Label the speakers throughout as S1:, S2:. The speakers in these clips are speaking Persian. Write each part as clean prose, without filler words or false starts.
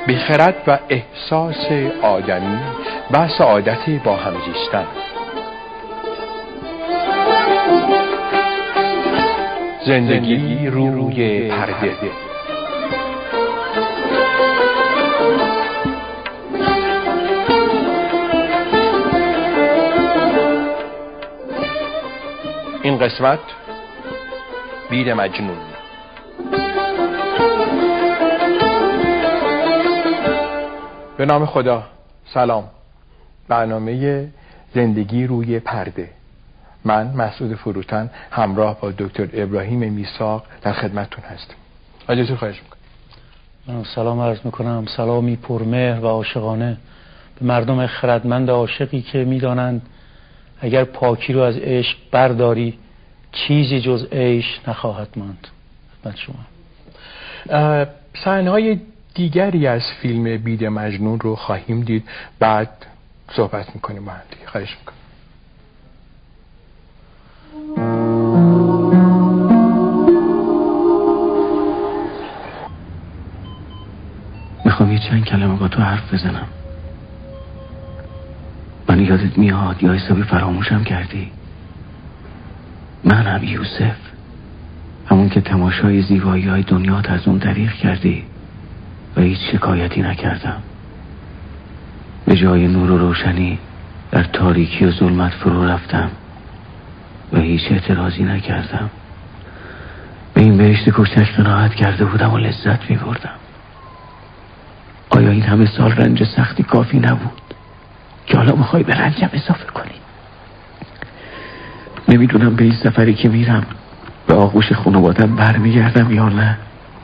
S1: به خرد و احساس آدمی و سعادت با هم زیستن. زندگی روی پرده. این قسمت بید مجنون. به نام خدا. سلام. برنامه زندگی روی پرده. من مسعود فروتن همراه با دکتر ابراهیم میثاق در خدمتتون هستم. دکتر خواهش میکنم.
S2: سلام عرض میکنم. سلامی پرمهر و عاشقانه به مردم خردمند عاشقی که میدانند اگر پاکی رو از عشق برداری چیزی جز عیش نخواهد ماند. خدمت شما.
S1: صحنه‌های دیگری از فیلم بید مجنون رو خواهیم دید، بعد صحبت میکنیم با هم دیگه. خواهش میکنم.
S3: میخوام یه چند کلمه با تو حرف بزنم. من یادت میاد یا حسابی فراموشم کردی؟ منم یوسف، همون که تماشای زیبایی های دنیات از اون دریغ کردی و هیچ شکایتی نکردم. به جای نور و روشنی در تاریکی و ظلمت فرو رفتم و هیچ اعتراضی نکردم. به این بهشت کوچک قناعت کرده بودم و لذت می‌بردم. آیا این همه سال رنج سختی کافی نبود که حالا میخوای به رنجم اضافه کنی؟ نمیدونم به این سفری که میرم به آغوش خانوادم برمیگردم یا نه.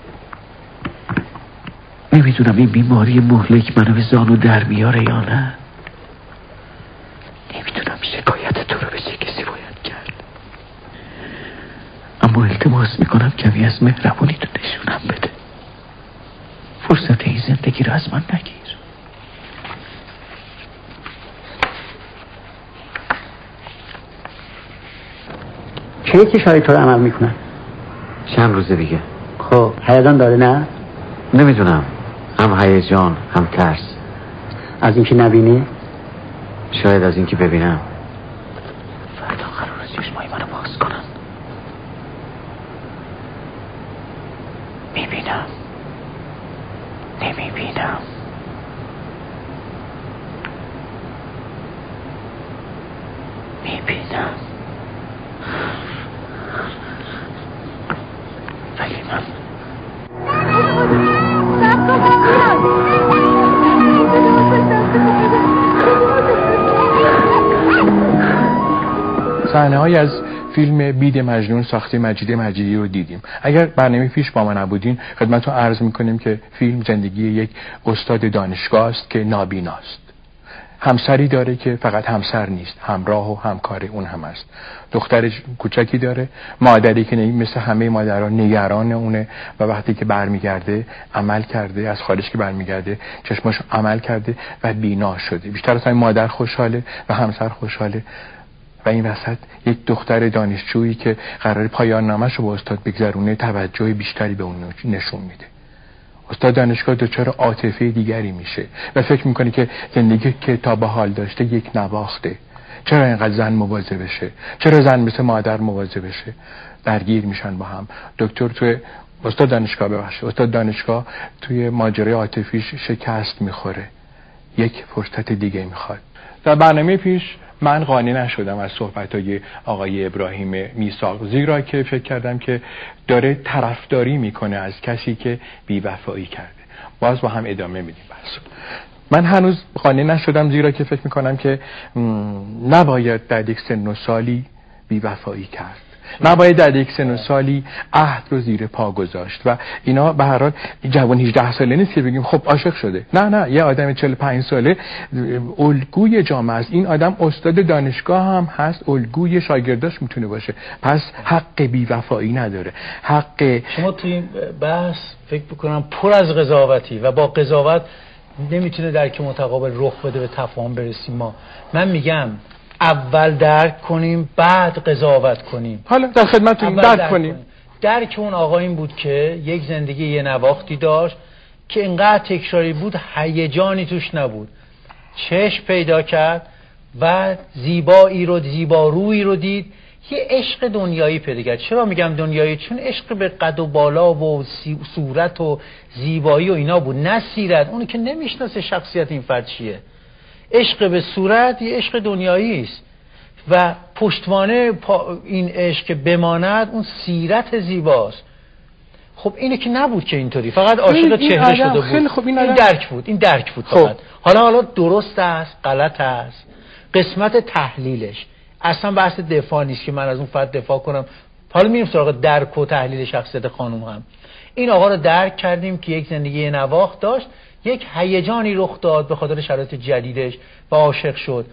S3: نمیدونم این بیماری مهلک منو به زانو در میاره یا نه. نمیدونم شکایت تو رو به چه کسی باید کرد، اما التماس میکنم کمی از مهربونی تو نشونم بده. فرصت این زندگی رو از من نگیر.
S4: کی که شاید تو رو عمل میکنن؟
S3: چند روز دیگه.
S4: خب هیجان داره نه؟
S3: نمیدونم، هم هیجان هم ترس.
S4: از اینکه نبینی؟
S3: شاید از اینکه ببینم. فردا قراره چشمای منو باز کنن. میبینم، نمیبینم. میبینم ولی من
S1: صحنه‌هایی از فیلم بید مجنون ساخته مجید مجیدی رو دیدیم. اگر برنامه پیش با ما نبودین خدمتتون عرض میکنیم که فیلم زندگی یک استاد دانشگاه است که نابیناست. همسری داره که فقط همسر نیست، همراه و همکار اون هم است. دختر کوچکی داره، مادری که مثل همه مادرها نگران اونه و وقتی که برمیگرده عمل کرده، از خارج که برمیگرده چشماش عمل کرده و بینا شده. بیشتر از همین مادر خوشحاله و همسر خوشحاله و این وسط یک دختر دانشجویی که قرار پایان نامش رو با استاد بگذرونه توجه بیشتری به اون نشون میده. استاد دانشگاه دچار عاطفه دیگری میشه و فکر میکنه که زندگی که تا به حال داشته یک نواخته. چرا اینقدر زن مواظب بشه؟ چرا زن مثل مادر مواظب بشه؟ درگیر میشن با هم. استاد دانشگاه توی ماجرای عاطفیش شکست میخوره. یک فرصت دیگه میخواد. در برنامه پیش من قانع نشدم از صحبت‌های آقای ابراهیم میثاق، زیرا که فکر کردم که داره طرفداری میکنه از کسی که بی‌وفایی کرده. باز با هم ادامه میدیم بحث. من هنوز قانع نشدم زیرا که فکر میکنم که نباید در یک سن و سالی بی‌وفایی کرد. نباید در یک سن و سالی عهد رو زیر پا گذاشت و اینا به هر حال جوان 18 ساله نیست که بگیم خب عاشق شده. نه، یه آدم 45 ساله الگوی جامعه است. این آدم استاد دانشگاه هم هست، الگوی شاگرداش میتونه باشه. پس حق بی‌وفایی نداره. حق
S2: شما توی این بحث فکر بکنم پر از قضاوتی و با قضاوت نمیتونه درک متقابل رخ بده، به تفاهم برسیم. من میگم اول درک کنیم بعد قضاوت کنیم.
S1: حالا در خدمتتون درک کنیم.
S2: درک اون آقا این بود که یک زندگی یه نواختی داشت، که اینقدر تکراری بود، هیجانی توش نبود. چشم پیدا کرد و زیبایی رو، زیبارویی رو دید، یه عشق دنیایی پیدا کرد. چرا میگم دنیایی؟ چون عشق به قد و بالا و صورت و زیبایی و اینا بود، نه سیرت. اونی که نمیشناسه شخصیت این فرد چیه. عشق به صورت یه عشق دنیایی است و پشتوانه این عشق که بماند اون سیرت زیباست. خب اینه که نبود که اینطوری فقط عاشق چهره شده بود.
S1: خیلی خوب،
S2: این درک بود فقط. حالا درست است، غلط است، قسمت تحلیلش. اصلا بحث دفاع نیست که من از اون فرد دفاع کنم. حالا میریم سراغ درک و تحلیل شخصیت خانم. هم این آقا رو درک کردیم که یک زندگی نواخت داشت، یک هیجانی رخ داد به خاطر شرایط جدیدش و عاشق شد.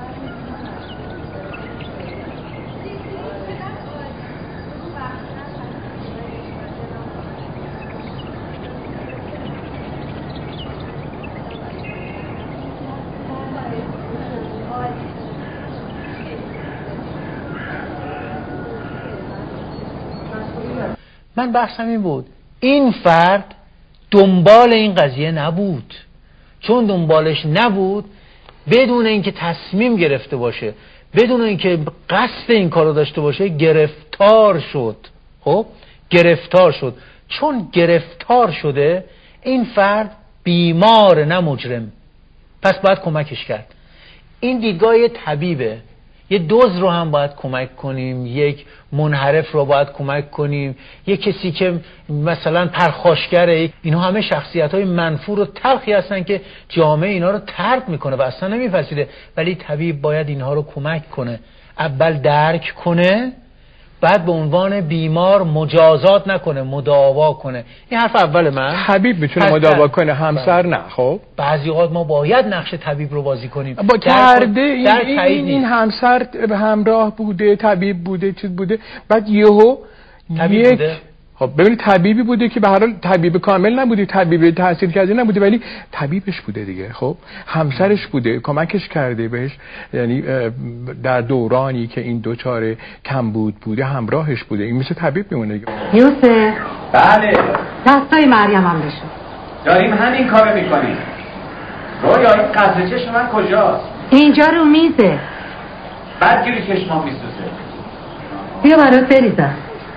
S2: من بحثم این بود، این فرد دنبال این قضیه نبود. چون دنبالش نبود، بدون اینکه تصمیم گرفته باشه، بدون اینکه قصد این کارو داشته باشه، گرفتار شد. خب گرفتار شد. چون گرفتار شده، این فرد بیمار نه مجرم، پس باید کمکش کرد. این دیدگاه طبیبه. یه دزد رو هم باید کمک کنیم، یک منحرف رو باید کمک کنیم، یک کسی که مثلا پرخاشگره. اینا همه شخصیت‌های منفور و تلخی هستن که جامعه اینا رو طرد میکنه و اصلا نمیپذیره. ولی طبیب باید اینها رو کمک کنه، اول درک کنه، بعد به عنوان بیمار مجازات نکنه، مداوا کنه. این حرف اول من.
S1: طبیب میتونه مداوا کنه، همسر نه. خب
S2: بعضی اوقات ما باید نقش طبیب رو بازی کنیم.
S1: با کرده این همسر همراه بوده، طبیب بوده، چیز بوده، بعد یهو
S2: طبیب بوده.
S1: خب ببینید طبیبی بوده که به هر حال طبیب کامل نبوده، طبیب تحصیل کرده نبوده، ولی طبیبش بوده دیگه. خب همسرش بوده، کمکش کرده بهش، یعنی در دورانی که این دوچاره کمبود بوده همراهش بوده. این مثل طبیب میمونه دیگه.
S5: یوسف.
S6: بله.
S5: دستای مریم هم بشون.
S6: داریم همین کارو میکنیم. رویا این قطره چشم من کجاست؟
S5: اینجا رو میزه.
S6: بعد گیری چشمام میسوزه.
S5: بیا برات بریزم.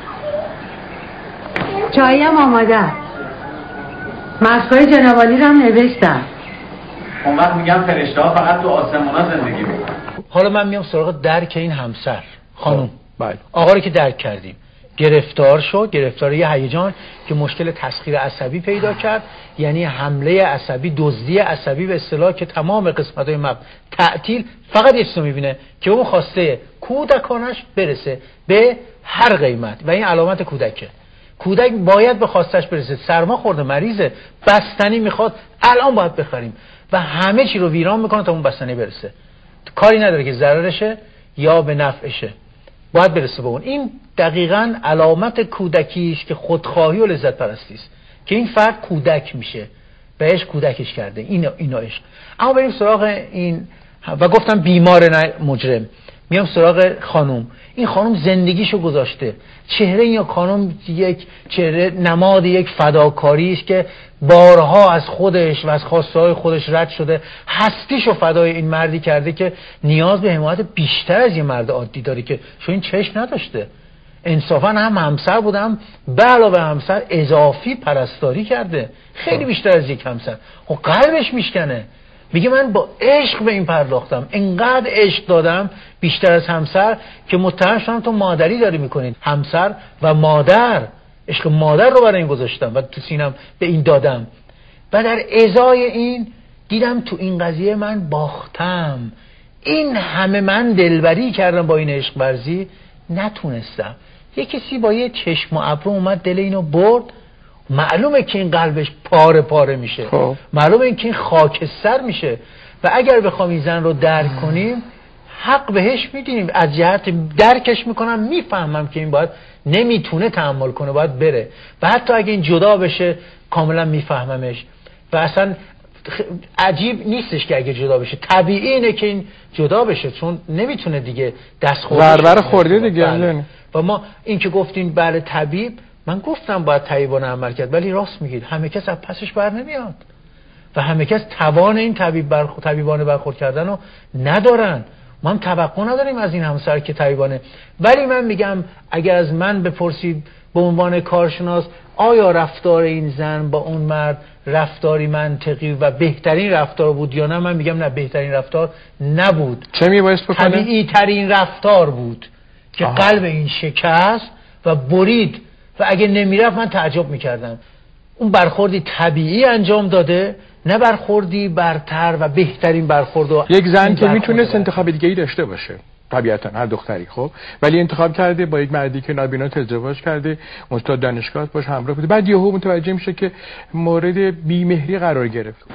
S5: چایی هم آماده. مشقای جنابالی رو هم نوشتم.
S6: اون وقت میگم فرشته ها فقط تو آسمونا زندگی میکنن.
S2: حالا من میام سراغ درک این همسر خانم.
S1: بله.
S2: آقا رو که درک کردیم، گرفتار شد، گرفتار یه هیجان که مشکل تسخیر عصبی پیدا کرد، یعنی حمله عصبی، دزدی عصبی به اصطلاح، که تمام قسمت‌های مغز تعطیل، فقط یه چیزو میبینه که اون خواسته کودکانش برسه به هر قیمت و این علامت کودکه. کودک باید به خواستش برسه، سرما خورده، مریضه، بستنی میخواد، الان باید بخریم و همه چی رو ویران میکنه تا اون بستنی برسه. کاری نداره که ضررشه یا به نفعشه، باید برسه به اون. این دقیقاً علامت کودکیش که خودخواهی و لذت پرستی است که این فرد کودک میشه، بهش کودکش کرده. اینا عشق. اما بریم سراغ این و گفتم بیمار نه مجرم. میام سراغ خانم. این خانم زندگیشو گذاشته. چهره این خانم یک چهره نماد یک فداکاری است که بارها از خودش و از خواسته‌های خودش رد شده، هستیشو فدای این مردی کرده که نیاز به حمایت بیشتر از یه مرد عادی داره که چون این چشم نداشته. انصافا هم همسر بودم، به علاوه همسر اضافی پرستاری کرده، خیلی بیشتر از یک همسر. خب قلبش میشکنه، میگه من با عشق به این پرداختم، انقدر عشق دادم بیشتر از همسر که متهم شدم تو مادری داری میکنید. همسر و مادر، عشق مادر رو برای این گذاشتم و تو سینم به این دادم و در ازای این دیدم تو این قضیه من باختم. این همه من دلبری کردم با این عشق ورزی، نتونستم. یه کسی با یه چشم و ابرو اومد دل اینو برد، معلومه که این قلبش پاره پاره میشه. معلومه که این خاکستر میشه و اگر بخوام این زن رو درک کنیم حق بهش میدیم. از جهت درکش میکنم، میفهمم که این باید نمیتونه تحمل کنه، باید بره و حتی اگه این جدا بشه کاملا میفهممش و اصلا عجیب نیستش که اگه جدا بشه، طبیعی اینه که این جدا بشه چون نمیتونه دیگه دست خورده
S1: ضربه خورده دیگه.
S2: بله. و ما این که گفتین بله طبیب، من گفتم باید طبیبانه عمل کرد، ولی راست میگید همه کس از پسش بر نمیاد و همه کس توان این طبیبانه برخورد کردن رو ندارن. ما هم توقع نداریم از این همسر که طبیبانه. ولی من میگم اگر از من بپرسید به عنوان کارشناس آیا رفتار این زن با اون مرد رفتاری منطقی و بهترین رفتار بود یا نه، من میگم نه، بهترین رفتار نبود.
S1: چه میبایست بکنه؟
S2: طبیعی ترین رفتار بود که قلب این شکست و برید و اگه نمیرفت من تعجب میکردم. اون برخوردی طبیعی انجام داده، نه برخوردی برتر و بهترین برخورد.
S1: یک زن که میتونست انتخاب دیگه‌ای داشته باشه طبیعتا، هر دختری، خب ولی انتخاب کرده با یک مردی که نابینا ازدواج کرده، استاد دانشگاه باش همراه بوده، بعد یهو متوجه میشه که مورد بیمهری قرار گرفت.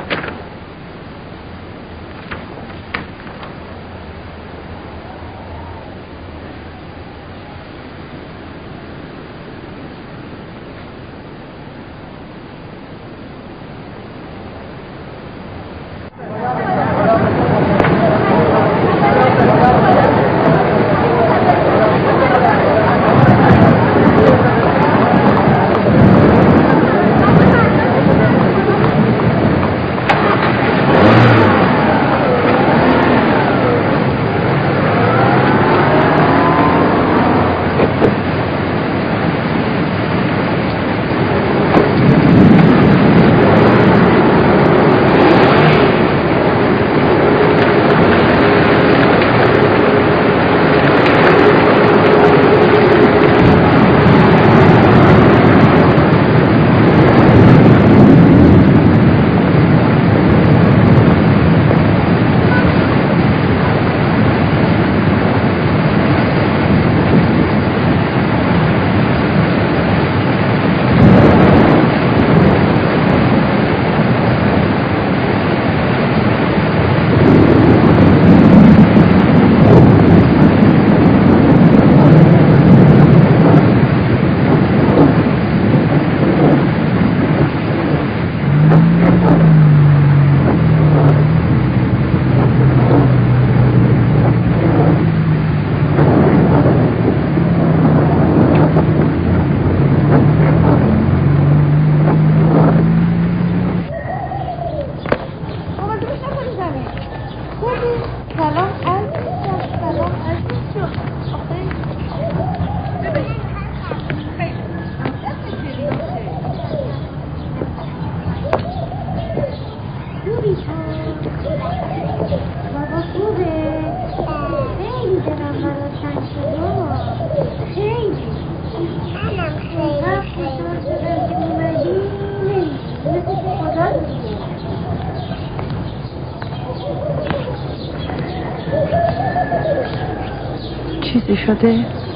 S5: چیزی شده؟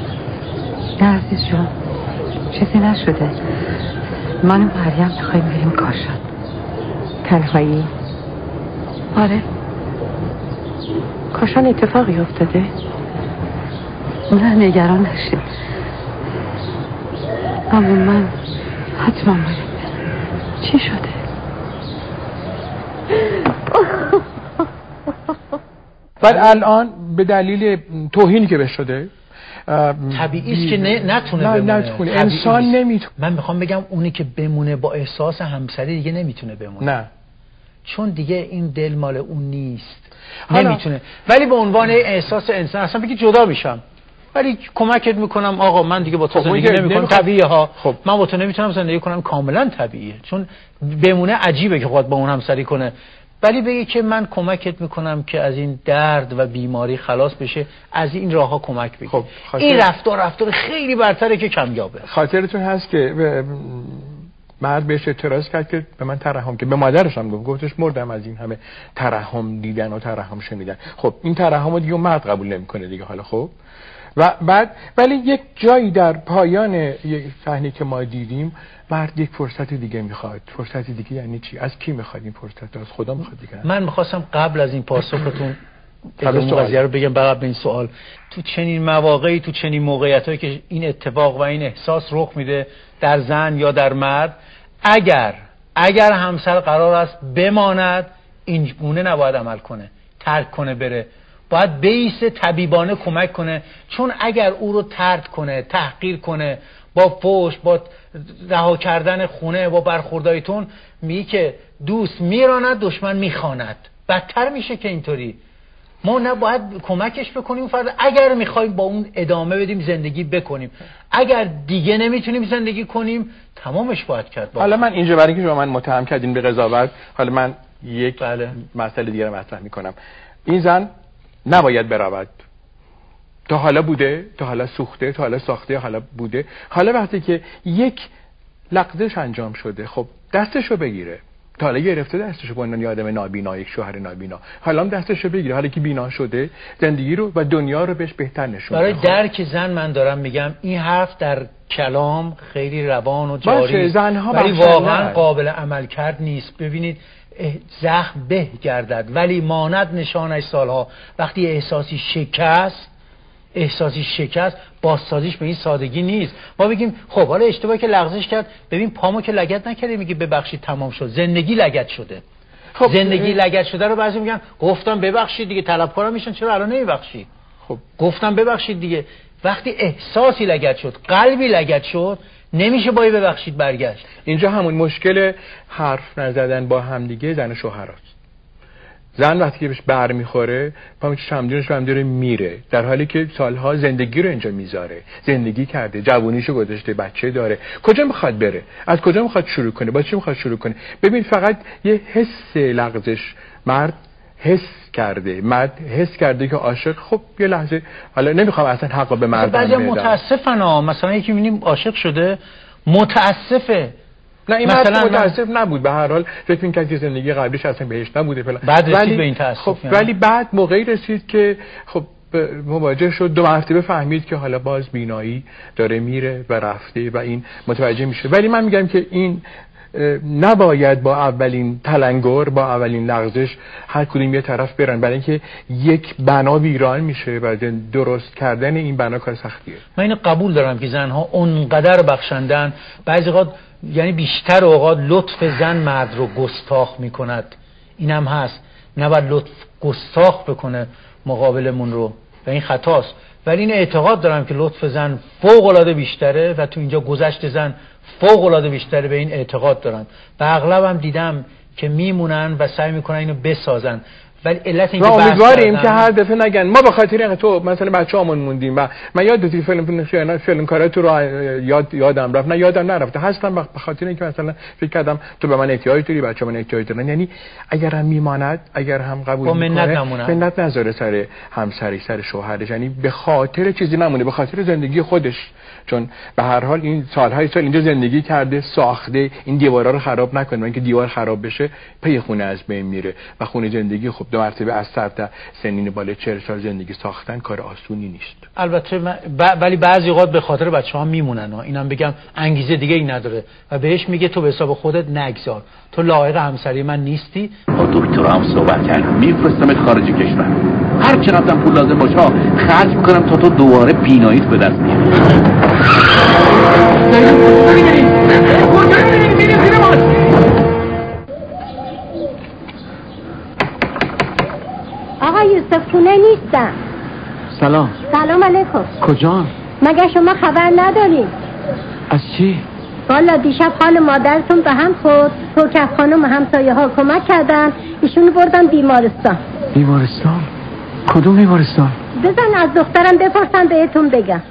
S5: نه عزیز جان، چیزی نشده. من و مریم میخوایم بریم کاشان. تنهایی؟ آره. کاشان اتفاقی افتاده؟ نه نگران نشید، اما من حتما بریم. چی شده؟
S1: بعد الان به دلیل توهینی که بهش شده
S2: طبیعی است که نتونه بمونه.
S1: انسان نمیتونه.
S2: من میخوام بگم اونی که بمونه با احساس همسری دیگه نمیتونه بمونه.
S1: نه،
S2: چون دیگه این دل مال اون نیست، نمیتونه. ولی به عنوان احساس انسان اصلا بگی جدا میشم ولی کمکت میکنم آقا من دیگه با تو زندگی نمیکنم. طبیعیه ها.
S1: خب.
S2: من با تو نمیتونم زندگی کنم، کاملا طبیعیه. چون بمونه عجیبه که خود با اون همسری کنه. ولی بگی که من کمکت میکنم که از این درد و بیماری خلاص بشه، از این راهها کمک بگیر.
S1: خب
S2: این رفتار خیلی برتره که کمیابه.
S1: خاطرتون هست که مرد بهش اعتراض کرد که به من ترحم، که به مادرش هم گفتش مردم از این همه ترحم دیدن و ترحم شنیدن. خب این ترحم رو دیگه مرد قبول نمیکنه دیگه. حالا خب و بعد ولی یک جایی در پایان یک صحنه که ما دیدیم مرد یک فرصت دیگه میخواد. فرصت دیگه یعنی چی؟ از کی میخواد این فرصت؟ از خدا میخواد دیگه.
S2: من میخواستم قبل از این پاسختون این قضیه رو بگم. قبل این سوال، تو چنین مواقعی، تو چنین موقعیتایی که این اتفاق و این احساس رخ میده در زن یا در مرد، اگر همسر قرار است بماند، این گونه نباید عمل کنه، ترک کنه بره. باید بیسه طبیبانه کمک کنه. چون اگر او رو طرد کنه، تحقیر کنه، با فحش، با رها کردن خونه، با برخوردایتون میگی که دوست میراند دشمن میخواند. بدتر میشه که اینطوری. ما نباید کمکش بکنیم فرد، اگر میخوایم با اون ادامه بدیم زندگی بکنیم، اگر دیگه نمیتونیم زندگی کنیم تمامش باید کرد.
S1: حالا من اینجا برای اینکه شما من متهم کردین به قضاوت، حالا من یک مسئله دیگه رو مطرح میکنم. این زن نباید برود. تا حالا بوده، تا حالا سوخته، تا حالا ساخته، حالا بوده. حالا وقتی که یک لغزش انجام شده، خب دستشو بگیره. تا حالا گرفته دستشو، با عنوان آدم نابینا، یک شوهر نابینا، حالا هم دستشو بگیره. حالا که بینا شده، زندگی رو و دنیا رو بهش بهتر نشون
S2: برای
S1: بده.
S2: درک زن من دارم میگم این حرف در کلام خیلی روان و جاری است، ولی واقعا قابل عمل کرد نیست. ببینید زخم به گردد ولی ماند نشانش سالها. وقتی احساسی شکست بازسازیش به این سادگی نیست. ما بگیم خب حالا اشتباهی که لغزش کرد، ببین پامو که لگد نکرده، میگه ببخشید تمام شد. زندگی لگد شده. خب زندگی لگد شده رو بعضی میگن گفتم ببخشید دیگه، طلبکارا میشن چرا الان نمیبخشی؟ خب گفتم ببخشید دیگه. وقتی احساسی لگد شد، قلبی لگد شد، نمیشه با ببخشید برگشت.
S1: اینجا همون مشکل حرف نزدن با همدیگه زن و شوهراست. زن وقتی که بهش بر میخوره پا شمدونش رو هم داره میره، در حالی که سالها زندگی رو اینجا میذاره، زندگی کرده، جوونیشو گذاشته، بچه داره. کجا میخواد بره؟ از کجا میخواد شروع کنه؟ با چی میخواد شروع کنه؟ ببین فقط یه حس لغزش، مرد حس کرده که عاشق. خب یه لحظه، حالا نمیخوام اصلا حقا به مرد
S2: بدم. بعضی متاسفن مثلا یکی میبینیم عاشق شده متاسفه.
S1: نه این مثلا متاسف نبود، به هر حال فکر می‌کرد که زندگی قبلیش اصلا بهش نبوده فلان.
S2: بعد رسید به این تاسف.
S1: خب ولی بعد موقعی رسید که خب مواجه شد، دو مرتبه فهمید که حالا باز بینایی داره میره و رفته و این متوجه میشه. ولی من میگم که این نباید با اولین تلنگر، با اولین لغزش هر کدوم یه طرف برن، برای اینکه یک بنا ویران میشه و درست کردن این بنا کار سختیه.
S2: من اینو قبول دارم که زنها اونقدر بخشندن، بعضی وقت یعنی بیشتر اوقات لطف زن مرد رو گستاخ میکند. اینم هست، نباید لطف گستاخ بکنه مقابلمون رو و این خطاست. ولی این اعتقاد دارم که لطف زن فوق العاده بیشتره و تو اینجا گذشت زن فوق العاده بیشتره، به این اعتقاد دارم و اغلبم دیدم که میمونن و سعی میکنن اینو بسازن. ولی علت این که
S1: امیدواریم که هر دفعه نگن ما به خاطر اینکه تو مثلا بچه‌هامون موندیم و من یادت فیلم کاراتو رو یادم رفت، نه یادم نرفته، هستم به خاطر اینکه مثلا فکر کردم تو به من احتیاج داری، بچه‌ها من احتیاج دارن. یعنی اگر هم میماند، اگر هم قبول میکنه، منت نذاره سر همسری، سر شوهرش، یعنی به خاطر چیزی نمونه، به خاطر زندگی خودش، چون به هر حال این سالهای سال اینجا زندگی کرده، ساخته، این دیوارا رو خراب نکنه. اینکه دیوار خراب بشه پی خونه از بین میره و خونه زندگی خب دو مرتبه از سر تا سنین بالا 40 سال زندگی ساختن کار آسونی نیست.
S2: البته ولی بعضی اوقات به خاطر بچه‌ها میمونن. اینم بگم انگیزه دیگه ای نداره و بهش میگه تو به حساب خودت نگذار، تو لایق همسری من نیستی.
S7: با دکتر هم صحبت کردم، میفرستمت خارج کشور، هر چقدر پول لازم باشه خرج میکنم تا تو دوباره بیناییت به دست بیاری.
S8: آقا یوسف خونه نیستم. سلام علیکم.
S3: کجا؟
S8: مگه شما خبر ندارین؟
S3: از چی؟
S8: والا دیشب حال مادرتون به هم خورد، توکف خانم همسایه ها کمک کردن، ایشونو بردن بیمارستان.
S3: بیمارستان؟ کدوم بیمارستان؟
S8: بزن از دخترم بپرسن بهتون بگم.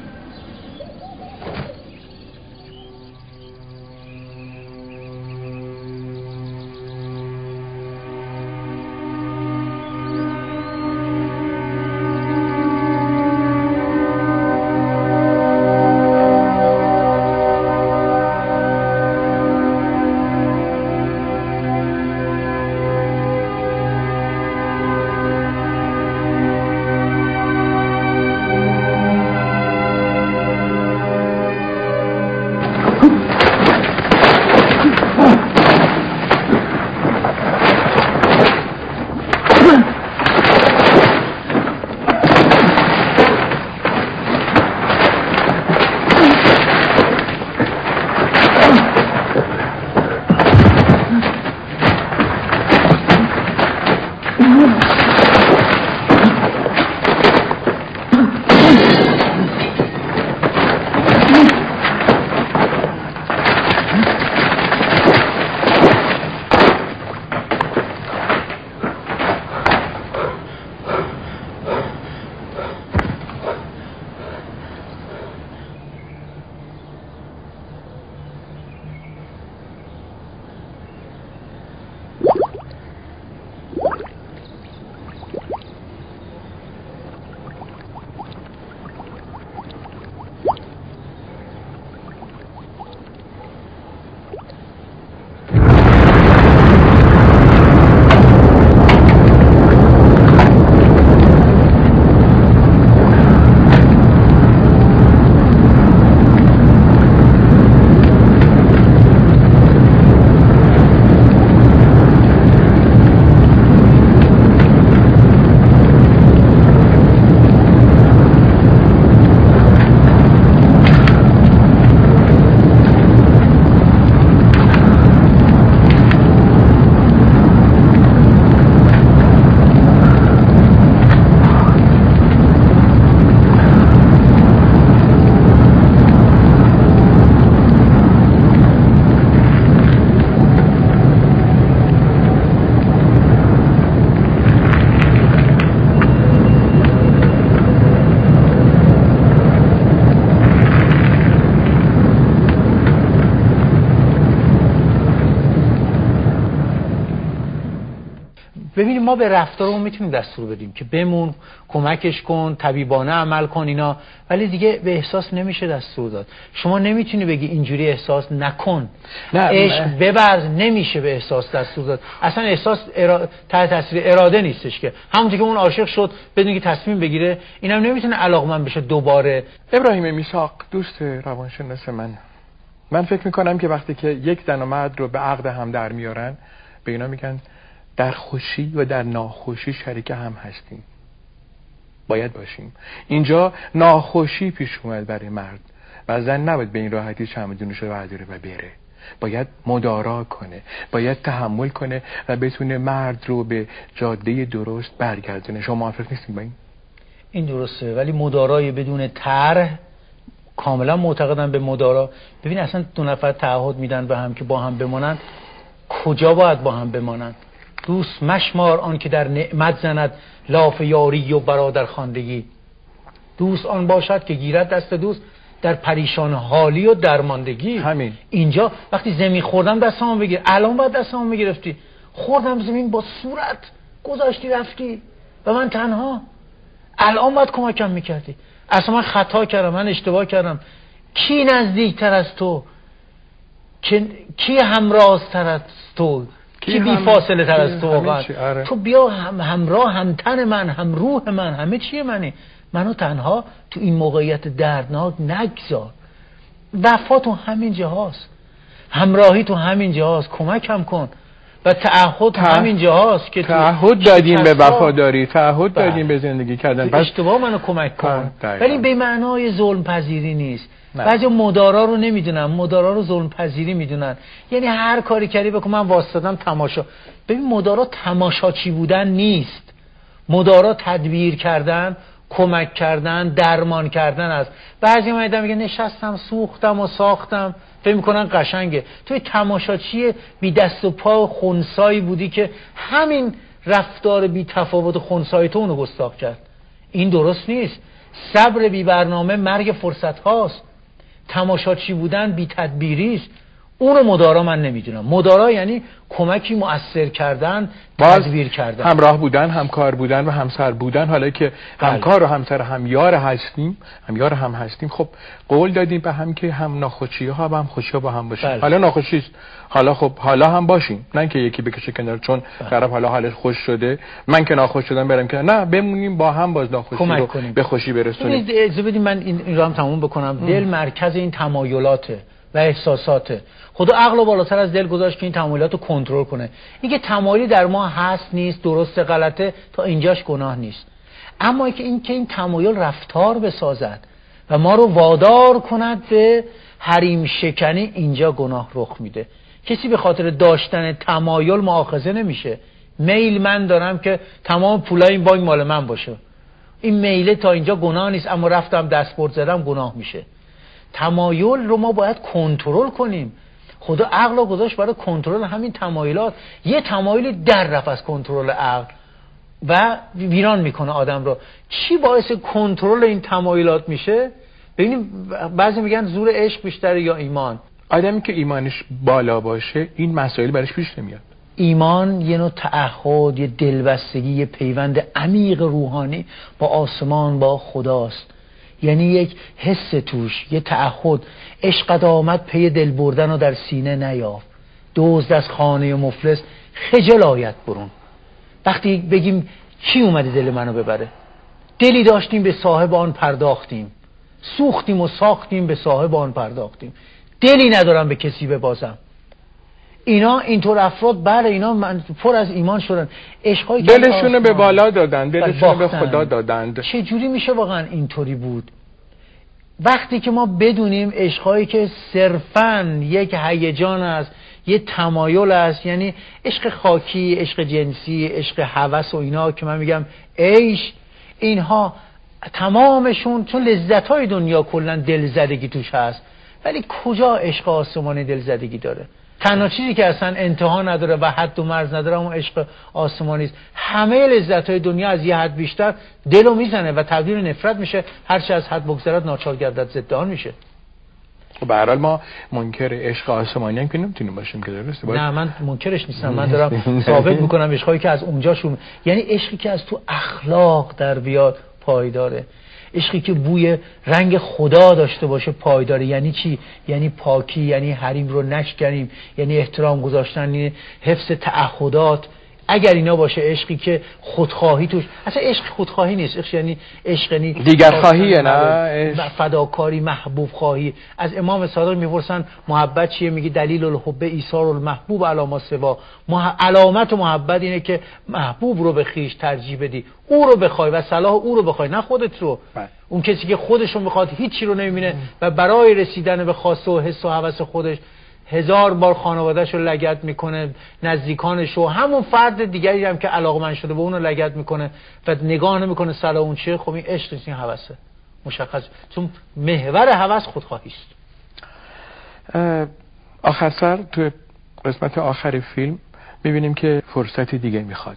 S2: ببینیم ما به رفتارمون میتونیم دستور بدیم که بمون، کمکش کن، طبیبانه عمل کن اینا، ولی دیگه به احساس نمیشه دستور داد. شما نمیتونی بگی اینجوری احساس نکن، عشق ببرز، نمیشه به احساس دستور داد. اصلا احساس تحت تاثیر اراده نیستش که همونطور که اون عاشق شد بدون که تصمیم بگیره، اینم نمیتونه علاقمند بشه دوباره.
S1: ابراهیم میثاق دوست روانشناس من فکر میکنم که وقتی که یک زن و مرد رو به عقد هم در میارن، به اینا میگن در خوشی و در ناخوشی شریک هم هستیم، باید باشیم. اینجا ناخوشی پیش اومد برای مرد و زن نباید به این راحتی چمدونش رو برداره و بره، باید مدارا کنه، باید تحمل کنه و بتونه مرد رو به جاده درست برگردونه. شما موافق نیستین با این
S2: درسته، ولی مدارای بدون طرح، کاملا معتقدم به مدارا. ببین اصلا دو نفر تعهد میدن به هم که با هم بمانن، کجا باید با هم بمانن؟ دوست مشمار آن که در نعمت زند لاف یاری و برادر خواندگی. دوست آن باشد که گیرد دست دوست در پریشان حالی و درماندگی.
S1: همین
S2: اینجا وقتی زمین خوردم دستامو بگیر، الان باید دستامو میگرفتی. خوردم زمین با صورت گذاشتی رفتی و من تنها، الان باید کمکم میکردی. اصلا من خطا کردم، من اشتباه کردم. کی نزدیکتر از تو؟ کی همراه‌تر از تو؟ کی بی فاصله تر از تو؟ واقعا تو بیا همراه، هم تن من، هم روح من، همه چیه منی. منو تنها تو این موقعیت دردناک نگذار. وفا تو همین جاست، همراهی تو همین جاست، کمکم کن. و تعهد همین جاست که
S1: تعهد دادیم به وفاداری، تعهد دادیم به زندگی کردن.
S2: پس اشتباه منو کمک کن، ولی به معنای ظلم پذیری نیست. بعضی مدارا رو نمیدونن، مدارا رو ظلم پذیری میدونن. یعنی هر کاری کردی بکن، من واسطادم تماشا. ببین مدارا تماشاچی بودن نیست، مدارا تدبیر کردن، کمک کردن، درمان کردن است. بعضی اومدن میگه نشستم سوختم و ساختم، فکر میکنن قشنگه. توی تماشاچی بی دست و پا و خنثایی بودی که همین رفتار بی تفاوت و خنثای تو اونو گستاخ کرد. این درست نیست. صبر بی برنامه مرگ فرصت هاست. تماشاچی بودن بی تدبیری است. اونو مدارا من نمیدونم. مدارا یعنی کمکی مؤثر کردن، تدبیر کردن،
S1: همراه بودن، همکار بودن و همسر بودن. حالا که همکار و همسر همیار هم هستیم، خب قول دادیم به هم که هم ناخوشی ها و هم خوشی ها با هم باشیم. حالا ناخوشی است، حالا خب حالا هم باشیم، نه که یکی بکشه کنار چون طرف حالا حالش خوش شده من که ناخوش شدم برم کنار. نه، بمونیم با هم، باز ناخوشی رو به خوشی برسونیم.
S2: اجازه بدید من این رو هم تموم بکنم. دل مرکز این تمایلاته و احساساته. خدا عقل و بالاتر از دل گذاشت که این تمایلات رو کنترل کنه. اینکه تمایلی در ما هست نیست، درسته غلطه، تا اینجاش گناه نیست. اما اینکه این تمایل رفتار بسازد و ما رو وادار کند به حریم شکنی، اینجا گناه رخ میده. کسی به خاطر داشتن تمایل مؤاخذه نمیشه. میل من دارم که تمام پولای این بانک مال من باشه، این میله تا اینجا گناه نیست، اما رفتم دستبرد زدم گناه میشه. تمایل رو ما باید کنترل کنیم. خدا عقل رو گذاشت برای کنترل همین تمایلات. یه تمایلی در رفت از کنترل عقل و ویران میکنه آدم رو. چی باعث کنترل این تمایلات میشه؟ ببینیم بعضی میگن زور عشق بیشتره یا ایمان.
S1: آدمی که ایمانش بالا باشه این مسائل برش پیش نمیاد.
S2: ایمان یه نوع تعهد، یه دلبستگی، یه پیوند عمیق روحانی با آسمان، با خداست. یعنی یک حس توش، یه تعهد. عشقت آمد پی دل بردن و در سینه نیافت، دزد از خانه مفلس خجل آید برون. وقتی بگیم کی اومده دل منو ببره؟ دلی داشتیم به صاحب آن پرداختیم، سوختیم و ساختیم به صاحب آن پرداختیم. دلی ندارم به کسی ببازم. اینا اینطور افراد بله اینا پر از ایمان شدن. عشقایی که
S1: دلشون به بالا دادن، دلشون به خدا دادند.
S2: چه جوری میشه واقعا اینطوری بود؟ وقتی که ما بدونیم عشقایی که صرفاً یک هیجان است، یه تمایل است، یعنی عشق خاکی، عشق جنسی، عشق هوس و اینا که من میگم عیش، اینها تمامشون چون لذت‌های دنیا کلاً دلزدگی توش هست، ولی کجا عشق آسمانی دلزدگی داره؟ تنها چیزی که اصلا انتها نداره و حد و مرز نداره اون عشق آسمانی است. همه لذت‌های دنیا از یه حد بیشتر دلو میزنه و تبدیل نفرت میشه. هر چه از حد بگذرد ناچار گردد ضد آن میشه.
S1: خب به هر حال ما منکر عشق آسمانی هم که نمیتونیم باشیم که درسته.
S2: نه من منکرش نیستم، من دارم ثابت میکنم عشقایی که از اونجا یعنی عشقی که از تو اخلاق در بیاد پایداره، عشقی که بوی رنگ خدا داشته باشه پایداره. یعنی چی؟ یعنی پاکی، یعنی حریم رو نشکنیم، یعنی احترام گذاشتن، یعنی حفظ تعهدات. اگر اینا باشه عشقی که خودخواهی توش، اصلا عشق خودخواهی نیست، عشق یعنی
S1: دیگر خواهیه، نه
S2: فداکاری، محبوب خواهی. از امام صادق میپرسن محبت چیه؟ میگه دلیل الحب ایثار المحبوب علی ما سوا. علامت محبت اینه که محبوب رو به خیش ترجیح بدی، او رو بخوای و صلاح او رو بخوای، نه خودت رو. اون کسی که خودش رو میخواد هیچی رو نمیبینه و برای رسیدن به خواسته و حس و هوس خودش 1000 بار خانواده‌شو لگد میکنه، نزدیکانشو، همون فرد دیگری هم که علاقمند شده به اون رو لگد میکنه و نگاه نمیکنه صلاح اون چیه. خب این عشق نیست، این هوسه مشخص، چون محور هوس خودخواهی است.
S1: آخر سر تو قسمت آخر فیلم میبینیم که فرصتی دیگه میخواد.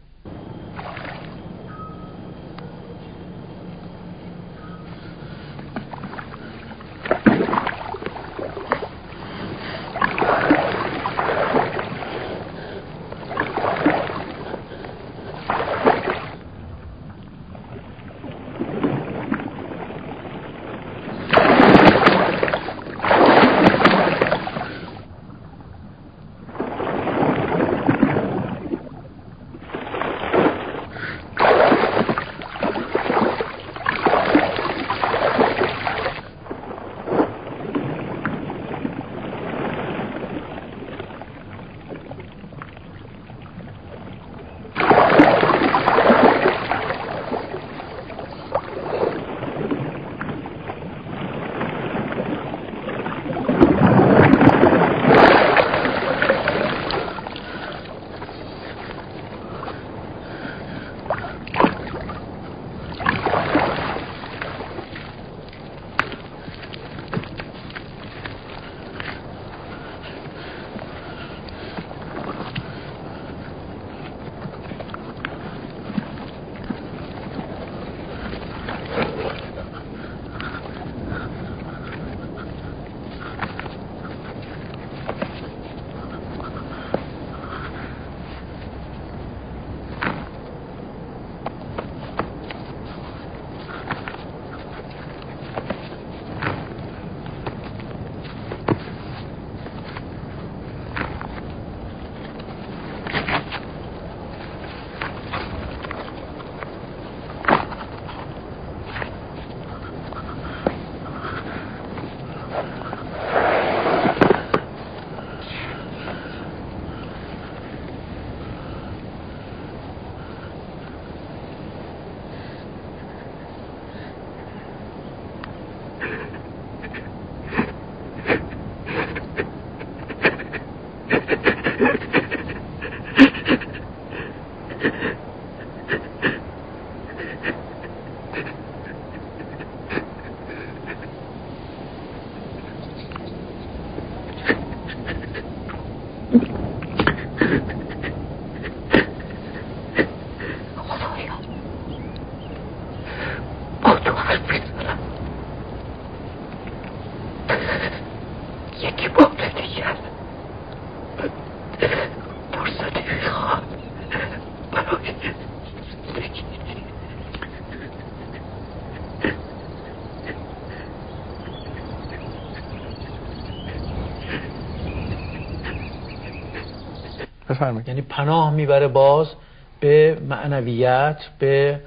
S2: یعنی پناه میبره باز به معنویت، به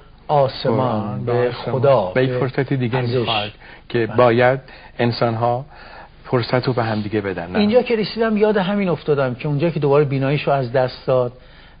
S2: آسمان، به خدا،
S1: به یک فرصتی دیگه میخواد که باید انسان‌ها فرصت رو به هم دیگه بدن.
S2: اینجا که رسیدم یاد همین افتادم که اونجا که دوباره بیناییشو از دست داد،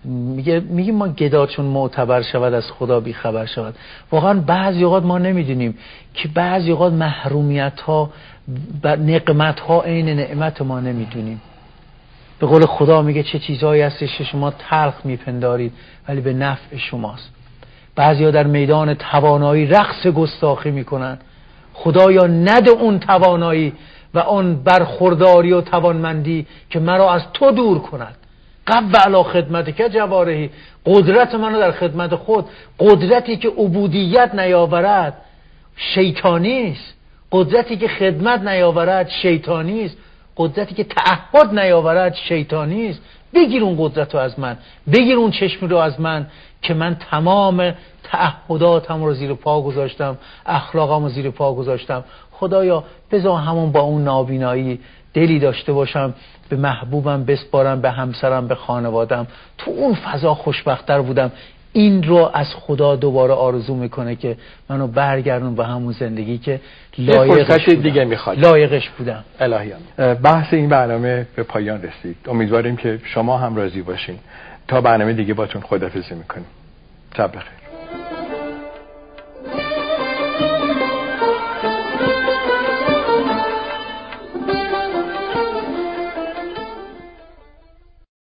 S2: میگه ما گدا چون معتبر شود از خدا بی خبر شود. واقعا بعضی اوقات ما نمیدونیم که بعضی اوقات محرومیت ها و نقمت ها عین نعمت ما نمیدونیم. به قول خدا میگه چه چیزهایی هستش که شما تلخ میپندارید ولی به نفع شماست. بعضیا در میدان توانایی رقص گستاخی میکنن. خدایا نده اون توانایی و اون برخورداری و توانمندی که مرا از تو دور کند. قو علی خدمت که جوارحی، قدرت منو در خدمت خود. قدرتی که عبودیت نیاورد شیطانی است. قدرتی که خدمت نیاورد شیطانی است، قدرتی که تعهد نیاورد شیطانی است. بگیر اون قدرت رو از من، بگیر اون چشمی رو از من که من تمام تعهداتم رو زیر پا گذاشتم، اخلاقم رو زیر پا گذاشتم. خدایا بذار همون با اون نابینایی دلی داشته باشم، به محبوبم بسپارم، به همسرم، به خانوادم، تو اون فضا خوشبخت‌تر بودم. این رو از خدا دوباره آرزو میکنه که منو برگردون به همون زندگی که لایقش بودم.
S1: الهیان، بحث این برنامه به پایان رسید. امیدواریم که شما هم راضی باشین. تا برنامه دیگه باتون خداحافظی میکنیم. شب بخیر.